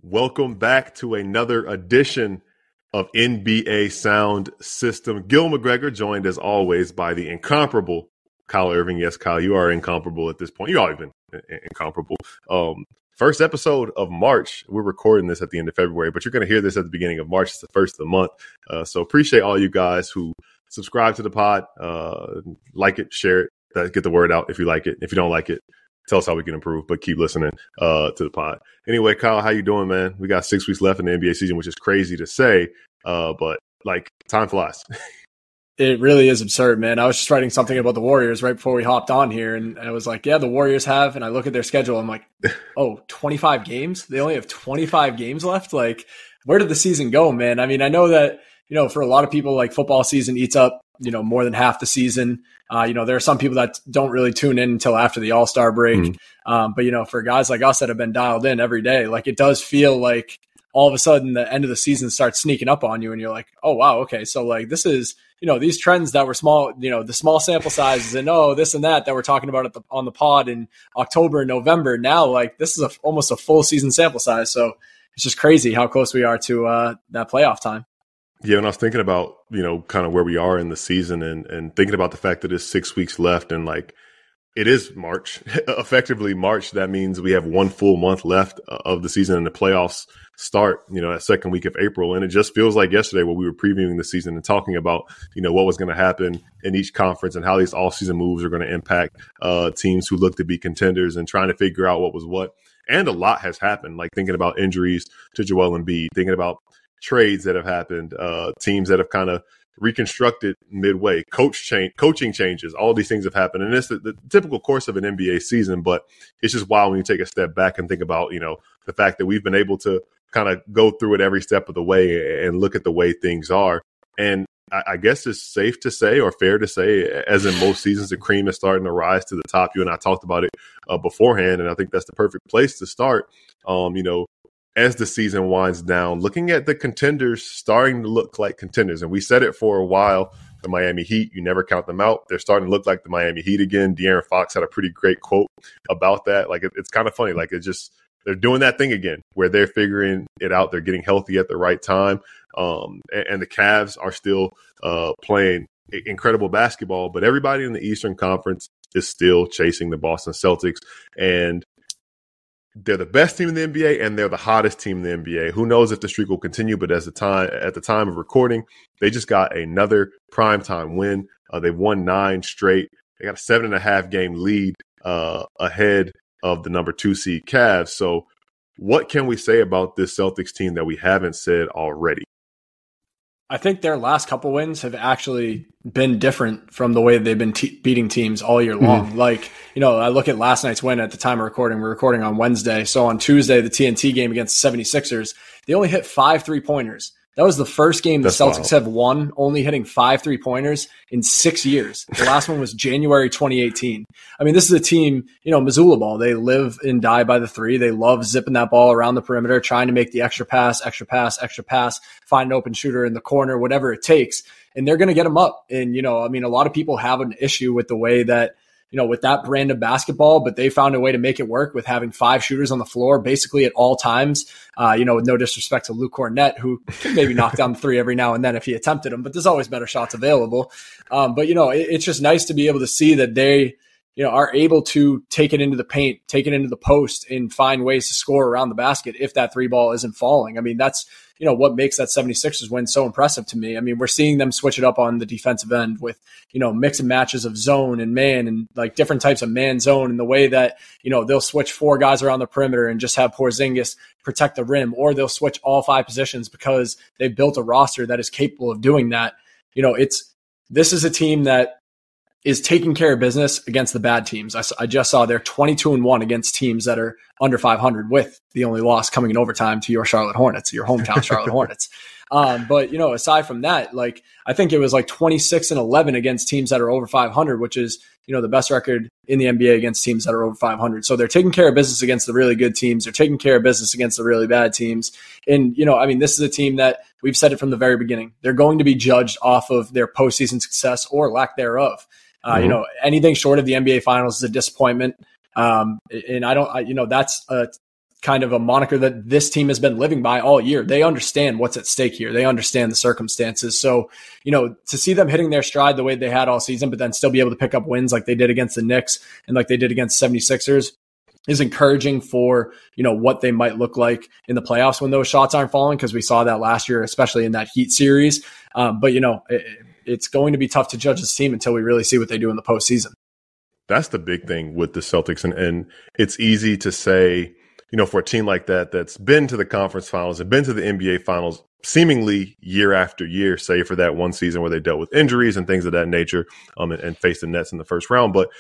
Welcome back to another edition of NBA Sound System. Gil McGregor, joined as always by the incomparable Kyle Irving. Yes, Kyle, you are incomparable at this point. You've always been incomparable. First episode of March. We're recording this at the end of February, but you're going to hear this at the beginning of March. It's the first of the month. So appreciate all you guys who subscribe to the pod, like it, share it, get the word out if you like it. If you don't like it, tell us how we can improve, but keep listening to the pod. Anyway, Kyle, how you doing, man? We got 6 weeks left in the NBA season, which is crazy to say, but like time flies. It really is absurd, man. I was just writing something about the Warriors right before we hopped on here, and I was like, yeah, the Warriors have, and I look at their schedule, I'm like, oh, 25 games? They only have 25 games left? Like, where did the season go, man? I mean, I know that, for a lot of people, like football season eats up, more than half the season. There are some people that don't really tune in until after the All-Star break. But, for guys like us that have been dialed in every day, like it does feel like all of a sudden the end of the season starts sneaking up on you and you're like, oh, wow, okay. So like this is, these trends that were small, the small sample sizes and this and that we're talking about on the pod in October and November. Now, like this is almost a full season sample size. So it's just crazy how close we are to that playoff time. Yeah, and I was thinking about, kind of where we are in the season and thinking about the fact that it's 6 weeks left and like it is March, effectively March. That means we have 1 full month left of the season and the playoffs start, that second week of April. And it just feels like yesterday when we were previewing the season and talking about, what was going to happen in each conference and how these off-season moves are going to impact teams who look to be contenders and trying to figure out what was what. And a lot has happened, like thinking about injuries to Joel Embiid, thinking about trades that have happened, teams that have kind of reconstructed midway, coaching changes, all these things have happened. And it's the typical course of an NBA season, but it's just wild when you take a step back and think about, the fact that we've been able to kind of go through it every step of the way and look at the way things are. And I guess it's safe to say or fair to say, as in most seasons, the cream is starting to rise to the top. You and I talked about it beforehand, and I think that's the perfect place to start. As the season winds down, looking at the contenders starting to look like contenders. And we said it for a while, the Miami Heat, you never count them out. They're starting to look like the Miami Heat again. De'Aaron Fox had a pretty great quote about that. Like, it's kind of funny. Like, they're doing that thing again where they're figuring it out. They're getting healthy at the right time. And the Cavs are still playing incredible basketball, but everybody in the Eastern Conference is still chasing the Boston Celtics. And they're the best team in the NBA and they're the hottest team in the NBA. Who knows if the streak will continue, but at the time of recording, they just got another primetime win. They've won 9 straight. They got a 7.5 game lead ahead of the number 2 seed Cavs. So what can we say about this Celtics team that we haven't said already? I think their last couple wins have actually been different from the way they've been beating teams all year long. Like, I look at last night's win at the time of recording. We're recording on Wednesday. So on Tuesday, the TNT game against the 76ers, they only hit 5 3-pointers. That was the first game the Celtics have won, only hitting 5 3-pointers in 6 years. The last one was January 2018. I mean, this is a team, Missoula ball. They live and die by the 3. They love zipping that ball around the perimeter, trying to make the extra pass, find an open shooter in the corner, whatever it takes. And they're going to get them up. And, a lot of people have an issue with the way that, with that brand of basketball, but they found a way to make it work with having 5 shooters on the floor basically at all times. With no disrespect to Luke Cornett, who can maybe knock down the 3 every now and then if he attempted them, but there's always better shots available. But it's just nice to be able to see that they, are able to take it into the paint, take it into the post and find ways to score around the basket if that 3 ball isn't falling. I mean, that's, what makes that 76ers win so impressive to me. I mean, we're seeing them switch it up on the defensive end with, mix and matches of zone and man and like different types of man zone and the way that, they'll switch 4 guys around the perimeter and just have Porzingis protect the rim, or they'll switch all 5 positions because they've built a roster that is capable of doing that. This is a team that is taking care of business against the bad teams. I just saw they're 22-1 against teams that are under 500, with the only loss coming in overtime to your Charlotte Hornets, your hometown Charlotte Hornets. But aside from that, like I think it was like 26-11 against teams that are over 500, which is the best record in the NBA against teams that are over 500. So they're taking care of business against the really good teams. They're taking care of business against the really bad teams. And this is a team that we've said it from the very beginning. They're going to be judged off of their postseason success or lack thereof. Anything short of the NBA Finals is a disappointment. And that's a kind of a moniker that this team has been living by all year. They understand what's at stake here. They understand the circumstances. So, to see them hitting their stride the way they had all season, but then still be able to pick up wins like they did against the Knicks and like they did against 76ers is encouraging for, what they might look like in the playoffs when those shots aren't falling, because we saw that last year, especially in that Heat series. But it's going to be tough to judge this team until we really see what they do in the postseason. That's the big thing with the Celtics. And it's easy to say, for a team like that, that's been to the conference finals and been to the NBA finals seemingly year after year, save for that one season where they dealt with injuries and things of that nature, and faced the Nets in the first round. But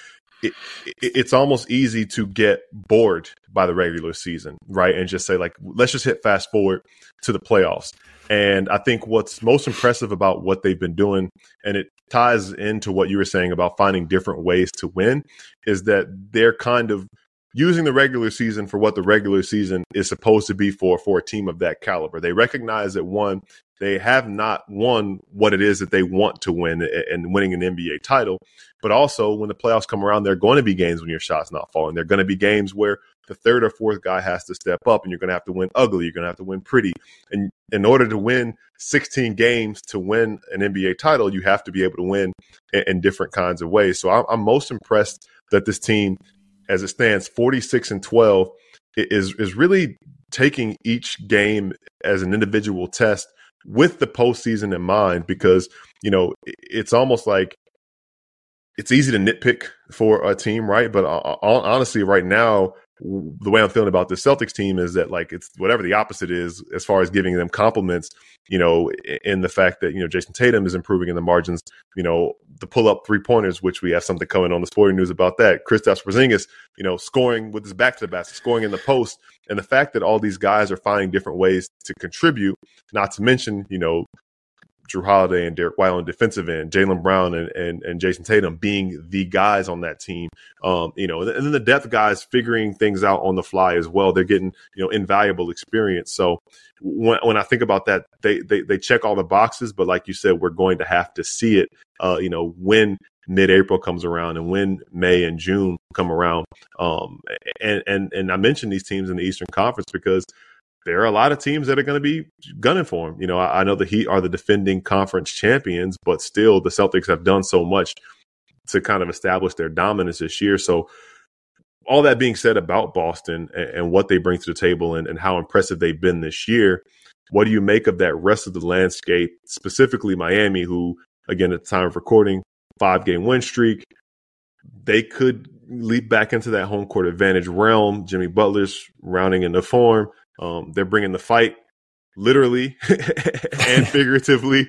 it's almost easy to get bored by the regular season, right? And just say, like, let's just hit fast forward to the playoffs. And I think what's most impressive about what they've been doing, and it ties into what you were saying about finding different ways to win, is that they're kind of using the regular season for what the regular season is supposed to be for a team of that caliber. They recognize that, one, they have not won what it is that they want to win and winning an NBA title. But also, when the playoffs come around, there are going to be games when your shot's not falling. There are going to be games where the third or fourth guy has to step up, and you're going to have to win ugly. You're going to have to win pretty. And in order to win 16 games to win an NBA title, you have to be able to win in different kinds of ways. So I'm most impressed that this team, as it stands, 46-12, is really taking each game as an individual test with the postseason in mind, because, it's almost like it's easy to nitpick for a team, right? But honestly, right now, the way I'm feeling about this Celtics team is that, like, it's whatever the opposite is as far as giving them compliments, in the fact that, Jason Tatum is improving in the margins, the pull-up three-pointers, which we have something coming on the sporting news about that. Kristaps Porzingis, scoring with his back to the basket, scoring in the post. And the fact that all these guys are finding different ways to contribute, not to mention, Jrue Holiday and Derek White on defensive end, Jaylen Brown and Jason Tatum being the guys on that team, and then the depth guys figuring things out on the fly as well. They're getting, invaluable experience. So when I think about that, they check all the boxes, but like you said, we're going to have to see it, when mid-April comes around and when May and June come around. And I mentioned these teams in the Eastern Conference because there are a lot of teams that are going to be gunning for them. I know the Heat are the defending conference champions, but still the Celtics have done so much to kind of establish their dominance this year. So all that being said about Boston and what they bring to the table and how impressive they've been this year, what do you make of that rest of the landscape, specifically Miami, who, again, at the time of recording, 5-game win streak? They could leap back into that home court advantage realm. Jimmy Butler's rounding into form. They're bringing the fight literally and figuratively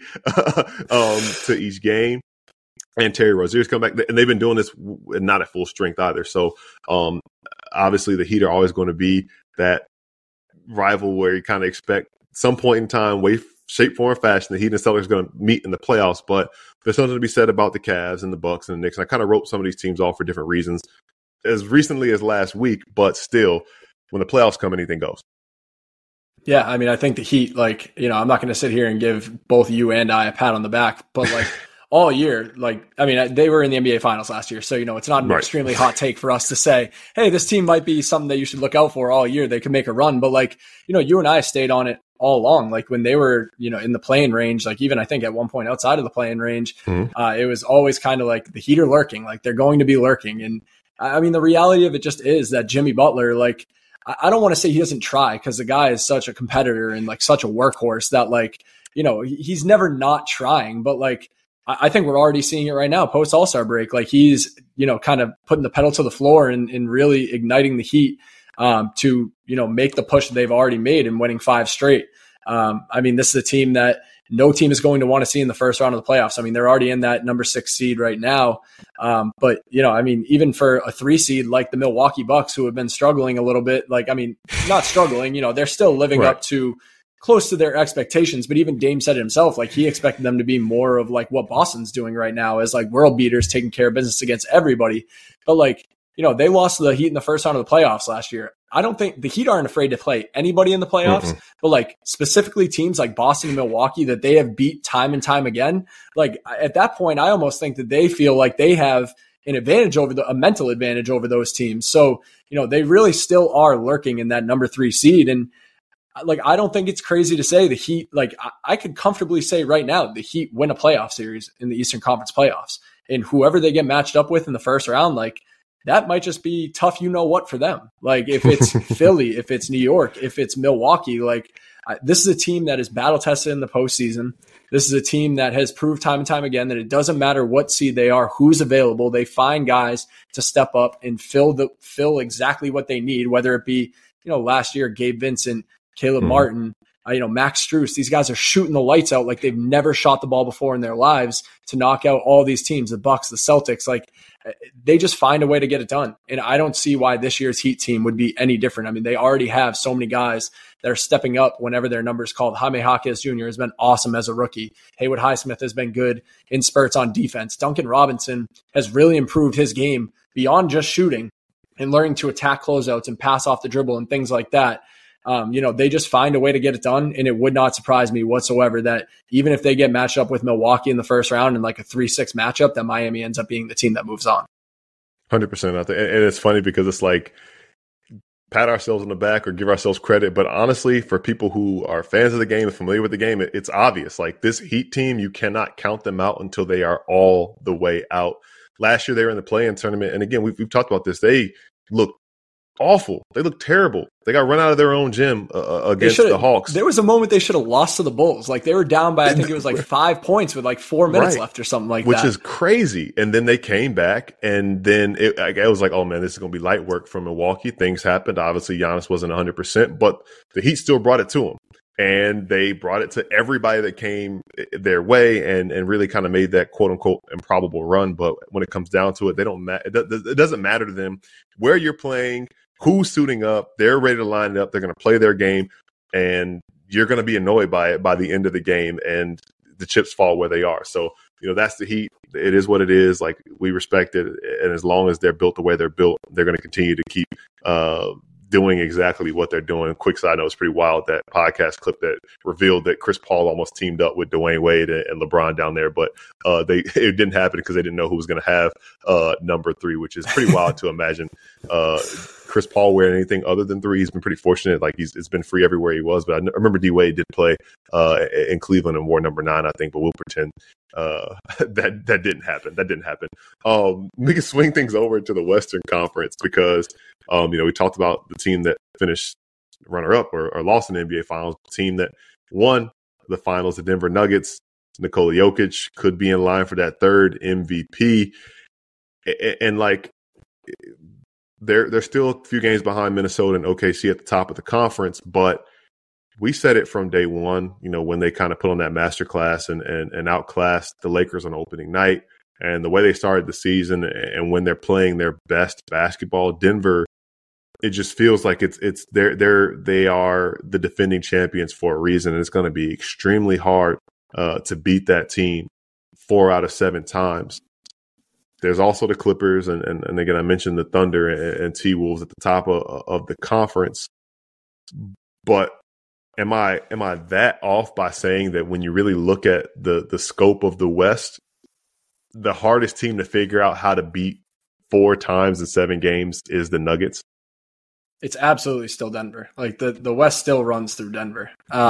to each game. And Terry Rozier's come back, and they've been doing this not at full strength either. So obviously the Heat are always going to be that rival where you kind of expect some point in time, way, shape, form, fashion, the Heat and Celtics are going to meet in the playoffs. But there's something to be said about the Cavs and the Bucks and the Knicks. And I kind of wrote some of these teams off for different reasons as recently as last week, but still, when the playoffs come, anything goes. Yeah, I mean, I think the Heat, I'm not going to sit here and give both you and I a pat on the back, but all year, they were in the NBA Finals last year. So, it's not an extremely hot take for us to say, hey, this team might be something that you should look out for all year. They could make a run. But you and I stayed on it all along. When they were, in the play-in range, even I think at one point outside of the play-in range, it was always kind of like the Heat are lurking, they're going to be lurking. And I mean, the reality of it just is that Jimmy Butler, I don't want to say he doesn't try, because the guy is such a competitor and such a workhorse that he's never not trying. But I think we're already seeing it right now post All-Star break. He's, kind of putting the pedal to the floor and really igniting the Heat to, make the push that they've already made and winning 5 straight. I mean, this is a team that no team is going to want to see in the first round of the playoffs. I mean, they're already in that number 6 seed right now. But, I mean, even for a 3 seed like the Milwaukee Bucks, who have been struggling a little bit, not struggling, they're still living up to close to their expectations. But even Dame said it himself, he expected them to be more of what Boston's doing right now as world beaters, taking care of business against everybody. But they lost to the Heat in the first round of the playoffs last year. I don't think the Heat aren't afraid to play anybody in the playoffs, but specifically teams like Boston and Milwaukee that they have beat time and time again. At that point, I almost think that they feel like they have an advantage a mental advantage over those teams. So, they really still are lurking in that number 3 seed. And like, I don't think it's crazy to say the Heat, like I could comfortably say right now, the Heat win a playoff series in the Eastern Conference playoffs, and whoever they get matched up with in the first round, like that might just be tough. What for them? Like if it's Philly, if it's New York, if it's Milwaukee, like this is a team that is battle tested in the postseason. This is a team that has proved time and time again that it doesn't matter what seed they are, who's available. They find guys to step up and fill exactly what they need, whether it be, last year, Gabe Vincent, Caleb Martin, Max Strus. These guys are shooting the lights out like they've never shot the ball before in their lives to knock out all these teams, the Bucks, the Celtics. Like they just find a way to get it done. And I don't see why this year's Heat team would be any different. I mean, they already have so many guys that are stepping up whenever their number is called. Jaime Jaquez Jr. has been awesome as a rookie. Haywood Highsmith has been good in spurts on defense. Duncan Robinson has really improved his game beyond just shooting and learning to attack closeouts and pass off the dribble and things like that. They just find a way to get it done. And it would not surprise me whatsoever that even if they get matched up with Milwaukee in the first round in like a 3-6 matchup, that Miami ends up being the team that moves on. 100%. And it's funny because it's like pat ourselves on the back or give ourselves credit. But honestly, for people who are fans of the game and familiar with the game, it's obvious. Like this Heat team, you cannot count them out until they are all the way out. Last year, they were in the play-in tournament. And again, we've talked about this. They look awful. They look terrible. They got run out of their own gym against the Hawks. There was a moment they should have lost to the Bulls. Like they were down by, I think it was like 5 points with like 4 minutes left or something like that. Which is crazy. And then they came back and then it was like, oh man, this is going to be light work from Milwaukee. Things happened. Obviously, Giannis wasn't 100%, but the Heat still brought it to him. And they brought it to everybody that came their way and really kind of made that quote unquote improbable run. But when it comes down to it, they don't matter. It doesn't matter to them where you're playing, who's suiting up. They're ready to line it up. They're going to play their game, and you're going to be annoyed by it by the end of the game. And the chips fall where they are. So, that's the Heat. It is what it is. Like we respect it. And as long as they're built the way they're built, they're going to continue to keep doing exactly what they're doing. Quick side note, it's pretty wild, that podcast clip that revealed that Chris Paul almost teamed up with Dwayne Wade and LeBron down there, but it didn't happen because they didn't know who was going to have number 3, which is pretty wild to imagine Chris Paul wearing anything other than 3. He's been pretty fortunate. Like it's been free everywhere he was, but I remember D Wade did play in Cleveland and wore number 9, I think, but we'll pretend that didn't happen. That didn't happen. We can swing things over to the Western Conference because we talked about the team that finished runner-up or lost in the NBA Finals, the team that won the Finals, the Denver Nuggets. Nikola Jokic could be in line for that 3rd MVP, and like they're still a few games behind Minnesota and OKC at the top of the conference, but we said it from day one, when they kind of put on that masterclass and outclassed the Lakers on opening night, and the way they started the season and when they're playing their best basketball, Denver, it just feels like they are the defending champions for a reason. And it's going to be extremely hard to beat that team 4 out of 7 times. There's also the Clippers, and again, I mentioned the Thunder and T-Wolves at the top of the conference. But am I that off by saying that when you really look at the scope of the West, the hardest team to figure out how to beat 4 times in 7 games is the Nuggets? It's absolutely still Denver. Like the West still runs through Denver.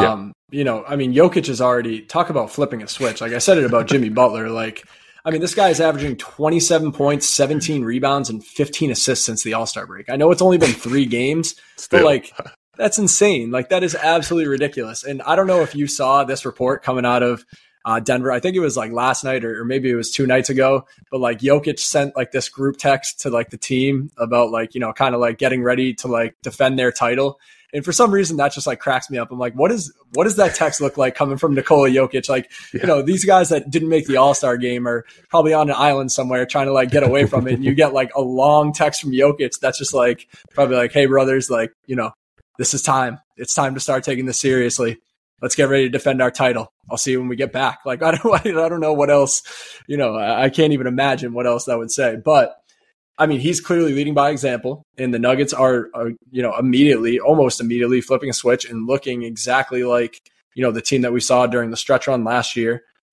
Jokic is already, talk about flipping a switch. Like I said it about Jimmy Butler. This guy is averaging 27 points, 17 rebounds, and 15 assists since the All-Star break. I know it's only been 3 games, but that's insane. That is absolutely ridiculous. And I don't know if you saw this report coming out of Denver. I think it was last night or maybe it was 2 nights ago, but Jokic sent this group text to the team about kind of getting ready to defend their title. And for some reason that just cracks me up. I'm like, what does that text look like coming from Nikola Jokic? These guys that didn't make the All-Star game are probably on an island somewhere trying to get away from it. And you get a long text from Jokic that's just probably hey brothers, this is time. It's time to start taking this seriously. Let's get ready to defend our title. I'll see you when we get back. I don't know what else, I can't even imagine what else that would say. But he's clearly leading by example, and the Nuggets are almost immediately flipping a switch and looking exactly like, the team that we saw during the stretch run last year.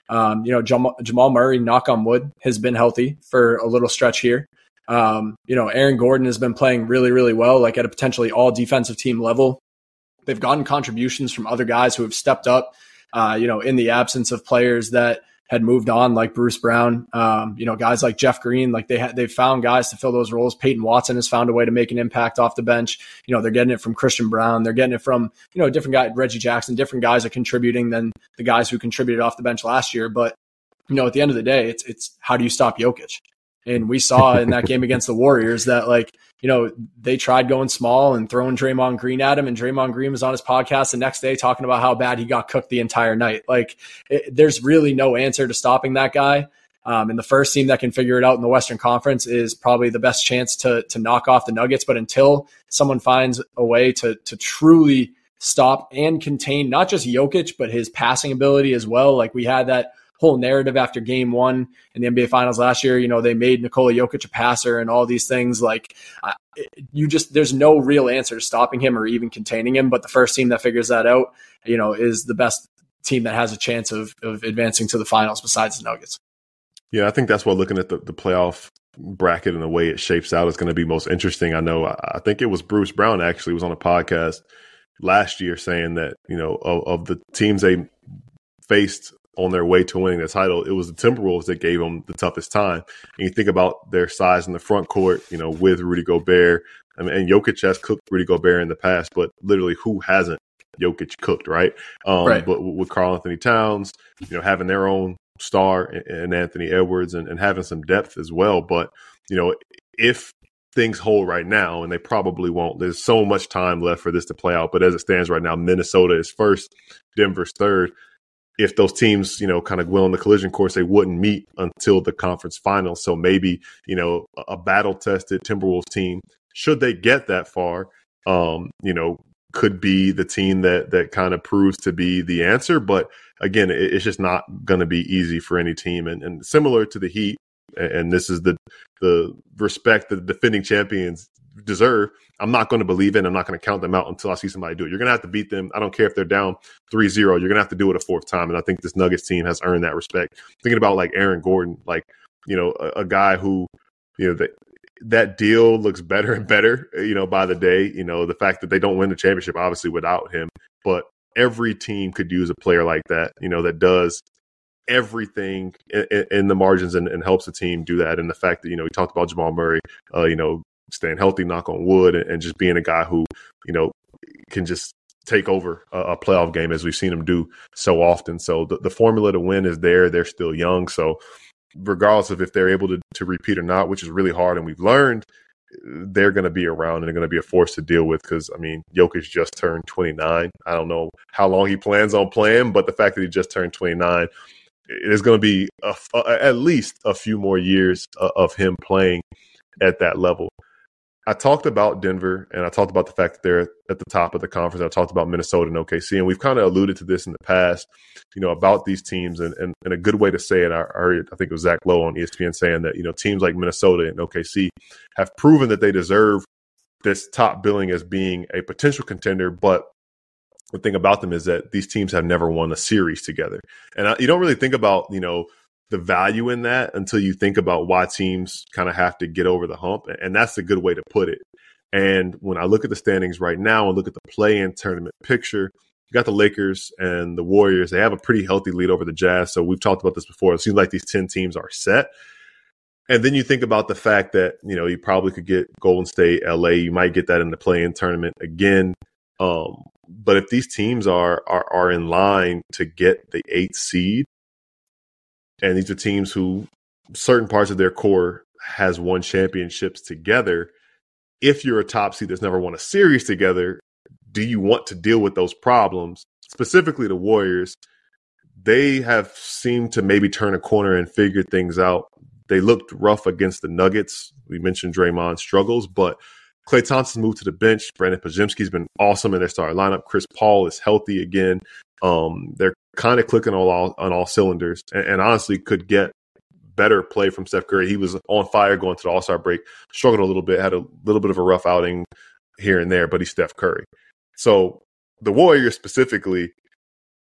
Jamal Murray, knock on wood, has been healthy for a little stretch here. Aaron Gordon has been playing really, really well, like at a potentially all defensive team level. They've gotten contributions from other guys who have stepped up, in the absence of players that had moved on, like Bruce Brown, guys like Jeff Green, like they've found guys to fill those roles. Peyton Watson has found a way to make an impact off the bench. They're getting it from Christian Brown. They're getting it from, a different guy, Reggie Jackson. Different guys are contributing than the guys who contributed off the bench last year. But, at the end of the day, it's how do you stop Jokic? And we saw in that game against the Warriors that, they tried going small and throwing Draymond Green at him, and Draymond Green was on his podcast the next day talking about how bad he got cooked the entire night. There's really no answer to stopping that guy. And the first team that can figure it out in the Western Conference is probably the best chance to knock off the Nuggets. But until someone finds a way to truly stop and contain not just Jokic, but his passing ability as well. Like we had that whole narrative after game one in the NBA Finals last year. They made Nikola Jokic a passer and all these things. There's no real answer to stopping him or even containing him. But the first team that figures that out, is the best team that has a chance of advancing to the finals besides the Nuggets. Yeah, I think that's why looking at the playoff bracket and the way it shapes out is going to be most interesting. I think it was Bruce Brown actually was on a podcast last year saying that, of the teams they faced on their way to winning the title, it was the Timberwolves that gave them the toughest time. And you think about their size in the front court, with Rudy Gobert. And Jokic has cooked Rudy Gobert in the past, but literally who hasn't Jokic cooked, right? Right. But with Karl Anthony Towns, having their own star in Anthony Edwards and having some depth as well. But, if things hold right now, and they probably won't, there's so much time left for this to play out. But as it stands right now, Minnesota is first, Denver's third. If those teams, kind of go on the collision course, they wouldn't meet until the conference finals. So maybe, a battle-tested Timberwolves team, should they get that far, could be the team that kind of proves to be the answer. But again, it's just not going to be easy for any team. And similar to the Heat, and this is the respect that the defending champions deserve, I'm not going to believe it. I'm not going to count them out until I see somebody do it. You're going to have to beat them. I don't care if they're down 3-0. You're going to have to do it a fourth time. And I think this Nuggets team has earned that respect. Thinking about Aaron Gordon, a guy who, that deal looks better and better, by the day. The fact that they don't win the championship, obviously, without him. But every team could use a player like that, that does everything in the margins and helps the team do that. And the fact that, we talked about Jamal Murray, staying healthy, knock on wood, and just being a guy who, can just take over a playoff game as we've seen him do so often. So the formula to win is there. They're still young. So regardless of if they're able to repeat or not, which is really hard, and we've learned, they're going to be around and they're going to be a force to deal with because, Jokic just turned 29. I don't know how long he plans on playing, but the fact that he just turned 29, it is going to be at least a few more years of him playing at that level. I talked about Denver, and I talked about the fact that they're at the top of the conference. I talked about Minnesota and OKC, and we've kind of alluded to this in the past, about these teams. And a good way to say it, I think it was Zach Lowe on ESPN saying that, teams like Minnesota and OKC have proven that they deserve this top billing as being a potential contender. But the thing about them is that these teams have never won a series together. And you don't really think about, the value in that until you think about why teams kind of have to get over the hump. And that's a good way to put it. And when I look at the standings right now and look at the play-in tournament picture, you got the Lakers and the Warriors. They have a pretty healthy lead over the Jazz. So we've talked about this before. It seems like these 10 teams are set. And then you think about the fact that, you probably could get Golden State, LA. You might get that in the play-in tournament again. But if these teams are in line to get the 8th seed, and these are teams who certain parts of their core has won championships together. If you're a top seed that's never won a series together, do you want to deal with those problems? Specifically the Warriors, they have seemed to maybe turn a corner and figure things out. They looked rough against the Nuggets. We mentioned Draymond's struggles, but Klay Thompson moved to the bench. Brandon Podziemski's been awesome in their starting lineup. Chris Paul is healthy again. They're kind of clicking on all cylinders, and honestly could get better play from Steph Curry. He was on fire going to the All-Star break, struggled a little bit, had a little bit of a rough outing here and there, but he's Steph Curry. So the Warriors specifically,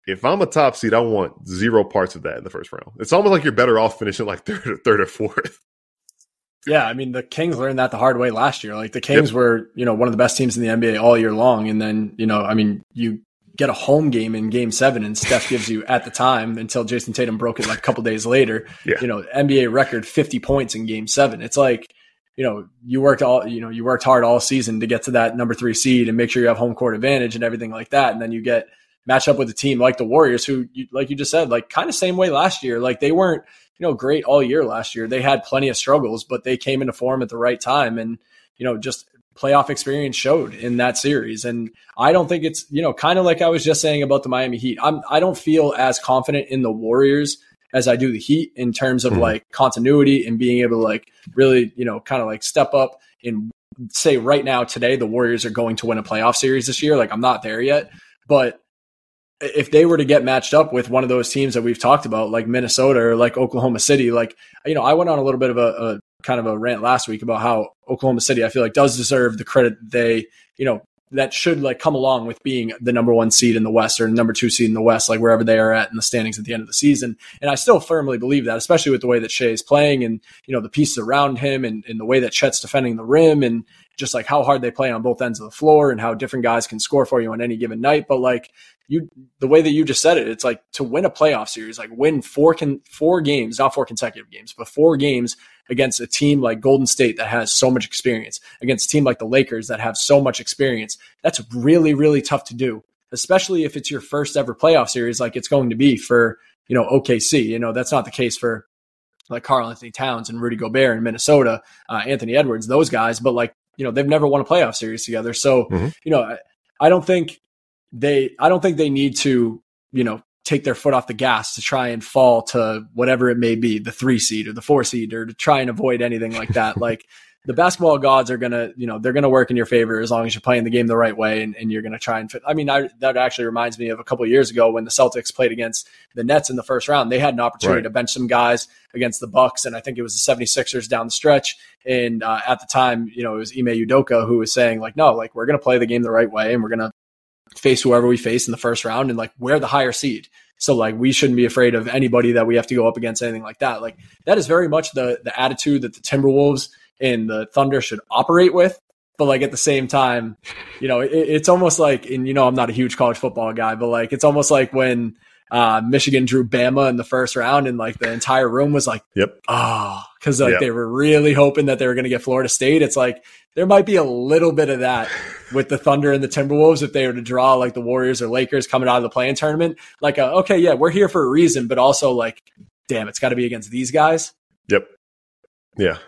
if I'm a top seed, I want zero parts of that in the first round. It's almost like you're better off finishing like third or fourth. Yeah, I mean, the Kings learned that the hard way last year. Like the Kings were, one of the best teams in the NBA all year long. And then, I mean, you get a home game in Game 7 and Steph gives you, at the time, until Jason Tatum broke it like a couple days later, NBA record 50 points in Game 7. It's like, you worked hard all season to get to that number 3 seed and make sure you have home court advantage and everything like that. And then you get matched up with a team like the Warriors, who, like you just said, like kind of same way last year. Like they weren't, great all year last year. They had plenty of struggles, but they came into form at the right time. And, just playoff experience showed in that series. And I don't think it's, kind of like I was just saying about the Miami Heat. I don't feel as confident in the Warriors as I do the Heat in terms of like continuity and being able to like really, kind of like step up and say right now, today, the Warriors are going to win a playoff series this year. Like I'm not there yet, but if they were to get matched up with one of those teams that we've talked about, like Minnesota or like Oklahoma City, like, I went on a little bit of a kind of a rant last week about how Oklahoma City, I feel like, does deserve the credit they, that should like come along with being the number 1 seed in the West or number 2 seed in the West, like wherever they are at in the standings at the end of the season. And I still firmly believe that, especially with the way that Shea is playing and, the pieces around him and the way that Chet's defending the rim and just like how hard they play on both ends of the floor and how different guys can score for you on any given night. But like the way that you just said it, it's like to win a playoff series, like win four games, not 4 consecutive games, but 4 games against a team like Golden State that has so much experience, against a team like the Lakers that have so much experience. That's really, really tough to do, especially if it's your first ever playoff series like it's going to be for, OKC. That's not the case for like Karl-Anthony Towns and Rudy Gobert in Minnesota, Anthony Edwards, those guys. But like, they've never won a playoff series together. So, I don't think they need to, take their foot off the gas to try and fall to whatever it may be, the 3 seed or the 4 seed, or to try and avoid anything like that. Like the basketball gods are going to, they're going to work in your favor as long as you're playing the game the right way and you're going to try and fit. I mean, that actually reminds me of a couple of years ago when the Celtics played against the Nets in the first round. They had an opportunity to bench some guys against the Bucks, and I think it was the 76ers down the stretch. And at the time, it was Ime Udoka who was saying like, no, like we're going to play the game the right way and we're going to face whoever we face in the first round, and like we're the higher seed. So like we shouldn't be afraid of anybody that we have to go up against, anything like that. Like that is very much the attitude that the Timberwolves and the Thunder should operate with. But like at the same time, it's almost like, and I'm not a huge college football guy, but like it's almost like when Michigan drew Bama in the first round and like the entire room was like, because they were really hoping that they were going to get Florida State. It's like there might be a little bit of that with the Thunder and the Timberwolves if they were to draw like the Warriors or Lakers coming out of the play-in tournament. Like, okay, yeah, we're here for a reason, but also like, damn, it's got to be against these guys. Yep. Yeah.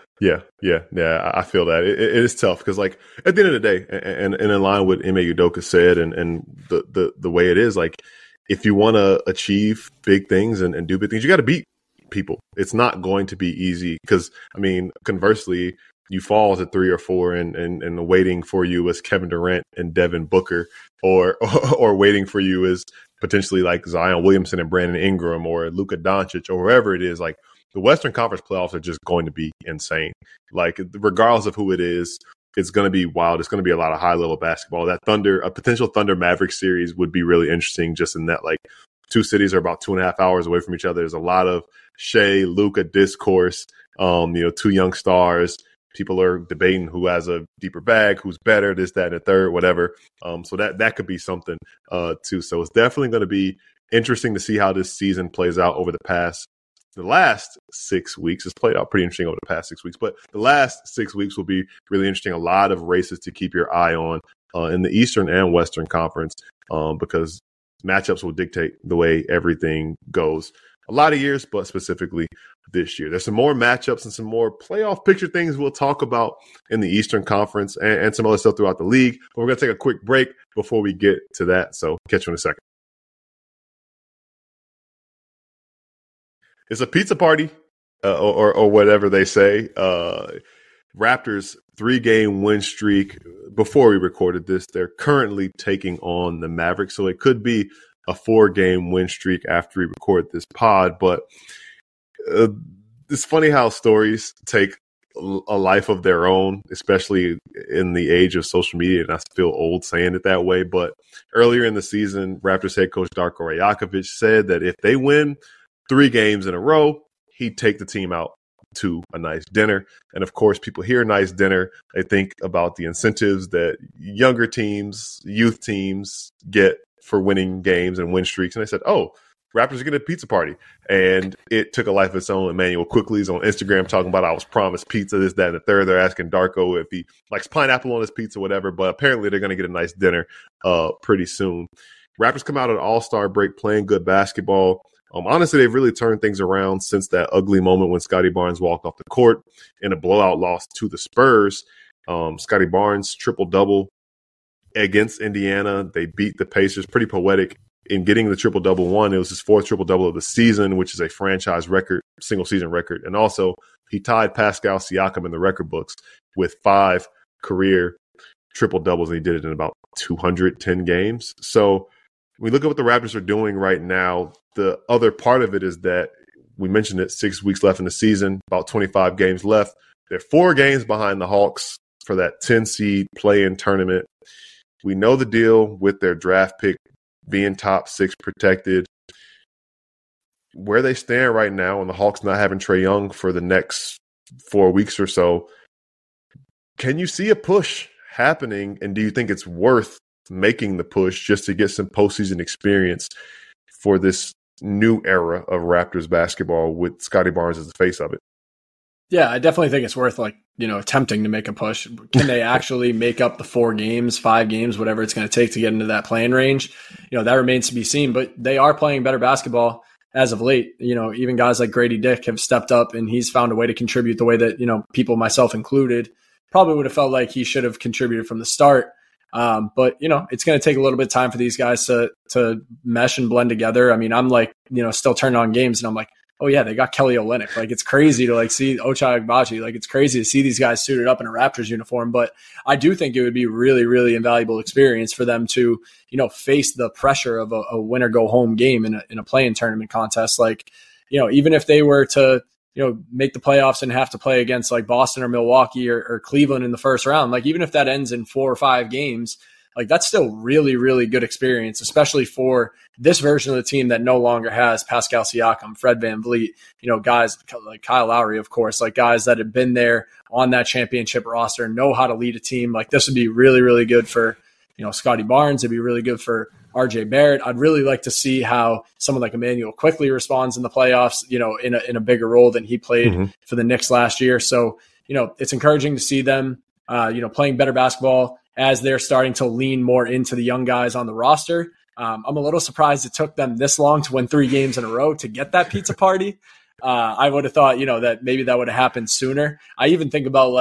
I feel that it is tough because, like, at the end of the day, and in line with Ime Udoka said, and the way it is, like, if you want to achieve big things and do big things, you got to beat people. It's not going to be easy because, I mean, conversely, you fall to 3 or 4, and waiting for you is Kevin Durant and Devin Booker, or waiting for you is potentially like Zion Williamson and Brandon Ingram or Luka Doncic or wherever it is. Like, the Western Conference playoffs are just going to be insane. Like, regardless of who it is, it's going to be wild. It's going to be a lot of high-level basketball. A potential Thunder Mavericks series would be really interesting, just in that, like, 2 cities are about 2.5 hours away from each other. There's a lot of Shea, Luka discourse, 2 young stars. People are debating who has a deeper bag, who's better, this, that, and the third, whatever. So that could be something, too. So it's definitely going to be interesting to see how this season plays out over the last 6 weeks. It's played out pretty interesting over the past 6 weeks, but the last 6 weeks will be really interesting. A lot of races to keep your eye on in the Eastern and Western Conference because matchups will dictate the way everything goes. A lot of years, but specifically this year. There's some more matchups and some more playoff picture things we'll talk about in the Eastern Conference and some other stuff throughout the league. But we're going to take a quick break before we get to that, so catch you in a second. It's a pizza party, or whatever they say. Raptors 3-game win streak. Before we recorded this, they're currently taking on the Mavericks, so it could be a 4-game win streak after we record this pod. But it's funny how stories take a life of their own, especially in the age of social media. And I feel old saying it that way. But earlier in the season, Raptors head coach Darko Rajakovic said that if they win 3 games in a row, he'd take the team out to a nice dinner. And of course, people hear nice dinner, they think about the incentives that younger teams, youth teams get for winning games and win streaks. And they said, oh, Raptors are getting a pizza party. And it took a life of its own. Emmanuel quickly is on Instagram talking about I was promised pizza, this, that, and the third. They're asking Darko if he likes pineapple on his pizza, whatever. But apparently they're going to get a nice dinner pretty soon. Raptors come out of an all-star break playing good basketball. Honestly, they've really turned things around since that ugly moment when Scottie Barnes walked off the court in a blowout loss to the Spurs. Scottie Barnes triple-double against Indiana. They beat the Pacers. Pretty poetic in getting the triple-double one. It was his 4th triple-double of the season, which is a franchise record, single-season record. And also, he tied Pascal Siakam in the record books with 5 career triple-doubles, and he did it in about 210 games. So we look at what the Raptors are doing right now. The other part of it is that we mentioned it, 6 weeks left in the season, about 25 games left. They're 4 games behind the Hawks for that 10-seed play-in tournament. We know the deal with their draft pick being top 6 protected. Where they stand right now, and the Hawks not having Trae Young for the next 4 weeks or so, can you see a push happening? And do you think it's worth making the push just to get some postseason experience for this new era of Raptors basketball with Scottie Barnes as the face of it? Yeah, I definitely think it's worth attempting to make a push. Can they actually make up the 4 games, 5 games, whatever it's going to take to get into that playing range? That remains to be seen, but they are playing better basketball as of late. Even guys like Grady Dick have stepped up and he's found a way to contribute the way that, people, myself included, probably would have felt like he should have contributed from the start. But it's going to take a little bit of time for these guys to mesh and blend together. I mean, I'm still turning on games and I'm like, oh yeah, they got Kelly Olynyk. It's crazy to see Ochai Agbaji. It's crazy to see these guys suited up in a Raptors uniform. But I do think it would be really, really invaluable experience for them to, face the pressure of a win or go home game in a play-in tournament contest. Even if they were to, make the playoffs and have to play against Boston or Milwaukee or Cleveland in the first round, even if that ends in 4 or 5 games, that's still really, really good experience, especially for this version of the team that no longer has Pascal Siakam, Fred VanVleet, guys like Kyle Lowry, of course, guys that have been there on that championship roster and know how to lead a team. This would be really, really good for, Scottie Barnes. It'd be really good for RJ Barrett. I'd really like to see how someone like Emmanuel quickly responds in the playoffs, in a bigger role than he played for the Knicks last year. So, it's encouraging to see them, playing better basketball as they're starting to lean more into the young guys on the roster. I'm a little surprised it took them this long to win 3 games in a row to get that pizza party. I would have thought, that maybe that would have happened sooner. I even think about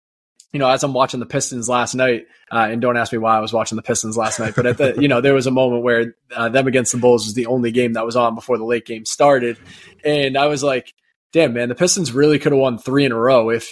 as I'm watching the Pistons last night, and don't ask me why I was watching the Pistons last night, but at the, there was a moment where them against the Bulls was the only game that was on before the late game started. And I was like, damn, man, the Pistons really could have won 3 in a row if,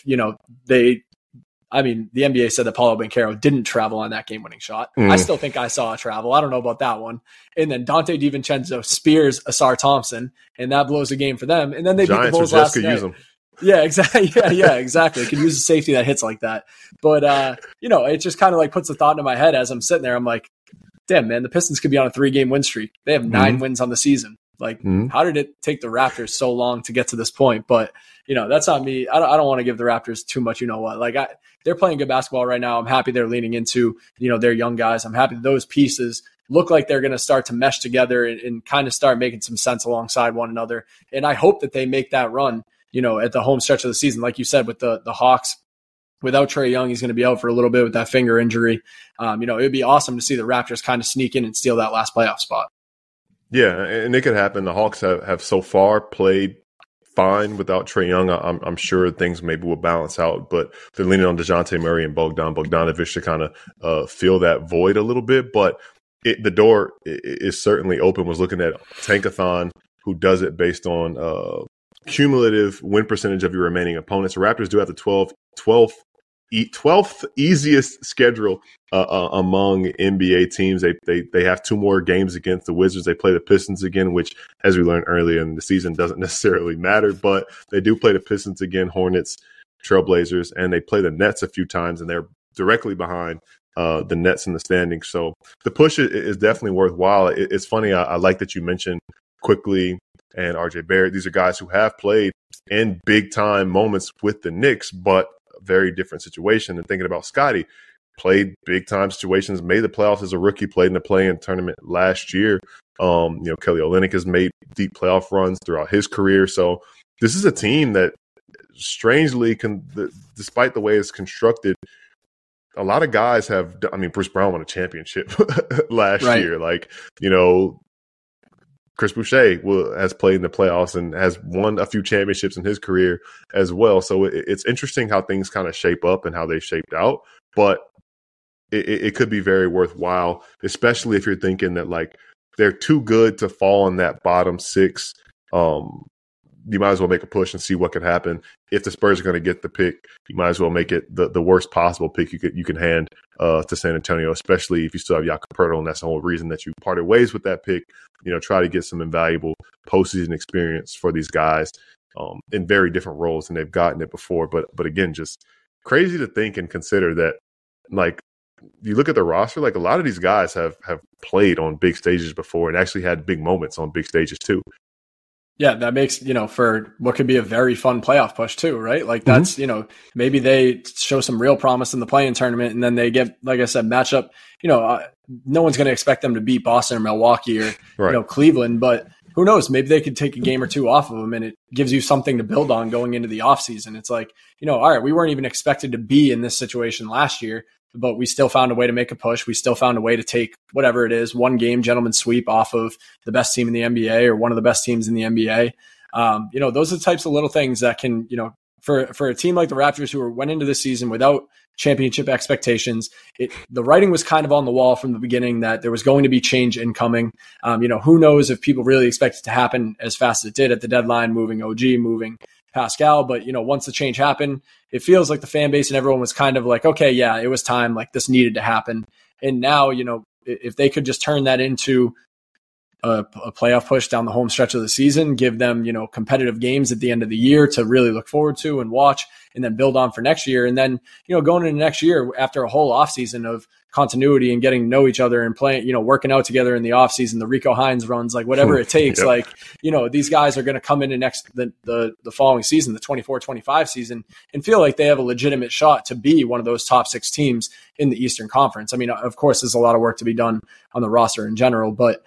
the NBA said that Paolo Banchero didn't travel on that game-winning shot. I still think I saw a travel. I don't know about that one. And then Dante DiVincenzo spears Asar Thompson, and that blows the game for them. And then they beat the Bulls last night. Use them. Yeah, exactly. Yeah, exactly. Could use a safety that hits like that. But, it just kind of puts a thought into my head as I'm sitting there. I'm like, damn, man, the Pistons could be on a 3-game win streak. They have 9 wins on the season. How did it take the Raptors so long to get to this point? But, that's not me. I don't want to give the Raptors too much, they're playing good basketball right now. I'm happy they're leaning into, their young guys. I'm happy those pieces look like they're going to start to mesh together and kind of start making some sense alongside one another. And I hope that they make that run, at the home stretch of the season. Like you said, with the Hawks, without Trae Young, he's going to be out for a little bit with that finger injury. It would be awesome to see the Raptors kind of sneak in and steal that last playoff spot. Yeah, and it could happen. The Hawks have so far played fine without Trae Young. I'm sure things maybe will balance out, but they're leaning on DeJounte Murray and Bogdan Bogdanovic to kind of fill that void a little bit. But the door is certainly open. Was looking at Tankathon, who does it based on cumulative win percentage of your remaining opponents. The Raptors do have the 12th easiest schedule among NBA teams. They have 2 more games against the Wizards. They play the Pistons again, which, as we learned earlier in the season, doesn't necessarily matter, but they do play the Pistons again, Hornets, Trailblazers, and they play the Nets a few times, and they're directly behind the Nets in the standings. So the push is definitely worthwhile. It's funny. I like that you mentioned Quickly and RJ Barrett. These are guys who have played in big time moments with the Knicks, but a very different situation. And thinking about Scottie, played big time situations, made the playoffs as a rookie, played in the play-in tournament last year. Kelly Olynyk has made deep playoff runs throughout his career. So this is a team that strangely despite the way it's constructed, a lot of guys have, Bruce Brown won a championship last year. Chris Boucher has played in the playoffs and has won a few championships in his career as well. So it's interesting how things kind of shape up and how they shaped out. But it could be very worthwhile, especially if you're thinking that like they're too good to fall in that bottom six. You might as well make a push and see what could happen. If the Spurs are going to get the pick, you might as well make it the worst possible pick you can hand to San Antonio, especially if you still have Jakob Poeltl, and that's the whole reason that you parted ways with that pick. Try to get some invaluable postseason experience for these guys in very different roles than they've gotten it before. But again, just crazy to think and consider that, like, you look at the roster, like a lot of these guys have played on big stages before and actually had big moments on big stages too. Yeah, that makes, for what could be a very fun playoff push too, right? Like that's, maybe they show some real promise in the play-in tournament and then they get, like I said, match up, no one's going to expect them to beat Boston or Milwaukee or, Cleveland, but who knows? Maybe they could take a game or two off of them and it gives you something to build on going into the offseason. It's like, all right, we weren't even expected to be in this situation last year, but we still found a way to make a push. We still found a way to take whatever it is, one game gentleman's sweep off of the best team in the NBA or one of the best teams in the NBA. Those are the types of little things that can, for a team like the Raptors who went into the season without championship expectations, the writing was kind of on the wall from the beginning that there was going to be change incoming. Who knows if people really expect it to happen as fast as it did at the deadline, moving OG, moving Pascal. But, once the change happened, it feels like the fan base and everyone was kind of like, okay, yeah, it was time. Like this needed to happen. And now, if they could just turn that into a playoff push down the home stretch of the season, give them, competitive games at the end of the year to really look forward to and watch, and then build on for next year. And then, going into next year after a whole offseason of continuity and getting to know each other and playing, working out together in the offseason, the Rico Hines runs, like whatever it takes, Yep. These guys are going to come into the following season, the 24-25 season, and feel like they have a legitimate shot to be one of those top six teams in the Eastern Conference. I mean, of course, there's a lot of work to be done on the roster in general, but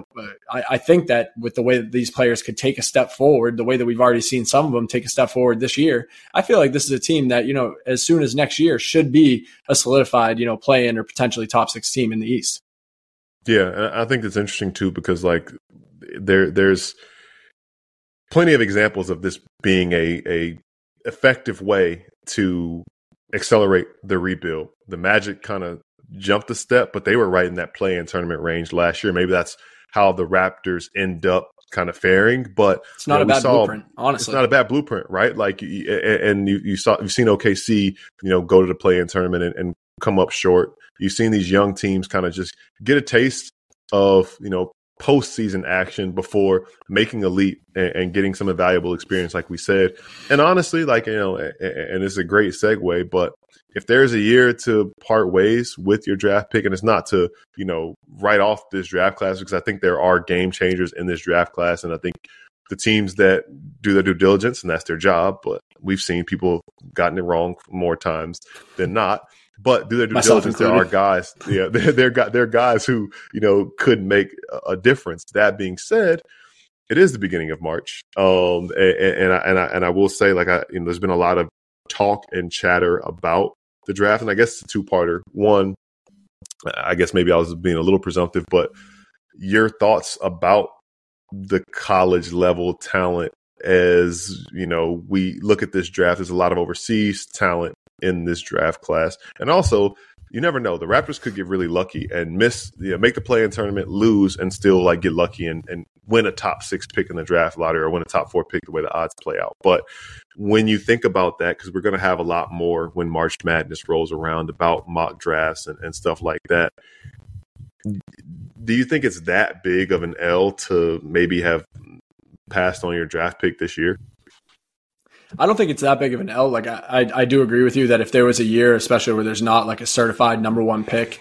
I think that with the way that these players could take a step forward, the way that we've already seen some of them take a step forward this year, I feel like this is a team that, as soon as next year should be a solidified, play-in or potentially top six team in the East. Yeah, and I think it's interesting too because like there's plenty of examples of this being a effective way to accelerate the rebuild. The Magic kind of jumped a step, but they were right in that play-in tournament range last year. Maybe that's how the Raptors end up kind of faring, but it's not a bad blueprint, honestly. It's not a bad blueprint, right? Like, and you've seen OKC, go to the play-in tournament and come up short. You've seen these young teams kind of just get a taste of, postseason action before making a leap and getting some invaluable experience, like we said. And honestly, like, and it's a great segue, but if there's a year to part ways with your draft pick, and it's not to, write off this draft class, because I think there are game changers in this draft class. And I think the teams that do their due diligence, and that's their job, but we've seen people gotten it wrong more times than not. But do their due diligence, there are guys, they're guys who, could make a difference. That being said, it is the beginning of March. And I will say, like, there's been a lot of talk and chatter about the draft, and I guess it's a two-parter. One, I guess maybe I was being a little presumptive, but your thoughts about the college level talent as, we look at this draft. There's a lot of overseas talent in this draft class. And also, you never know. The Raptors could get really lucky and make the play-in tournament, lose, and still like get lucky and win a top 6 pick in the draft lottery or win a top 4 pick the way the odds play out. But when you think about that, because we're going to have a lot more when March Madness rolls around about mock drafts and stuff like that, do you think it's that big of an L to maybe have passed on your draft pick this year? I don't think it's that big of an L. Like I do agree with you that if there was a year, especially where there's not like a certified number one pick,